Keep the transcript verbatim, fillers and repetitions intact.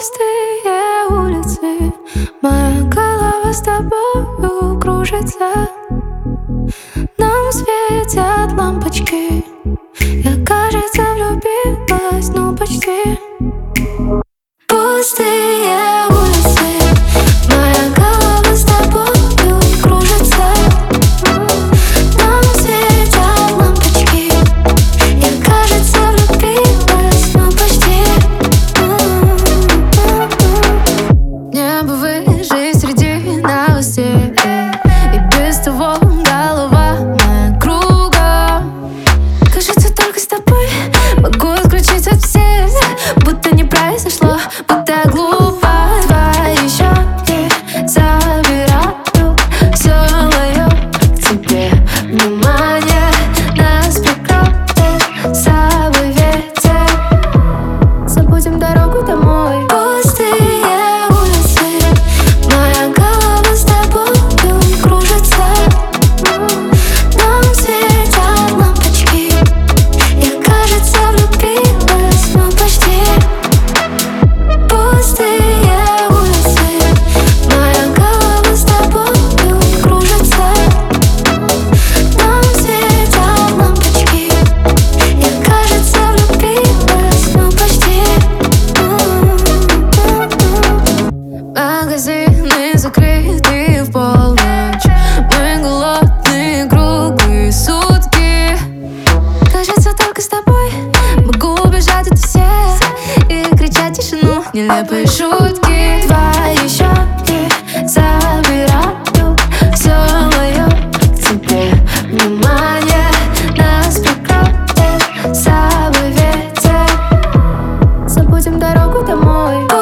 Пустые улицы, моя голова с тобою кружится. Нам светят лампочки, я, кажется, влюбилась, ну почти. Пустые улицы, моя голова с тобою кружится. Нам светят лампочки, я, кажется, влюбилась, ну почти. Небо выше среди новостей, и без того голова моя кругом. Кажется, только с тобой могу отключить от всех, будто не произошло, будто я глупо. Твои щеки забираю все мое к тебе внимание. Нас прикроет с собой ветер, забудем дорогу домой. Пустые улицы, моя голова с тобою кружится. Нам светят лампочки, я, кажется, влюбилась, ну почти. Пустые улицы, моя голова с тобою кружится. Нам светят лампочки, я, кажется, влюбилась, ну почти. Магазины закрыты в полночь, мы голодные круглые сутки. Кажется, только с тобой могу убежать от всех и кричать тишину, нелепые шутки. Твои щеки забираю все мое к тебе внимание. Нас прикроет с собой ветер, забудем дорогу домой.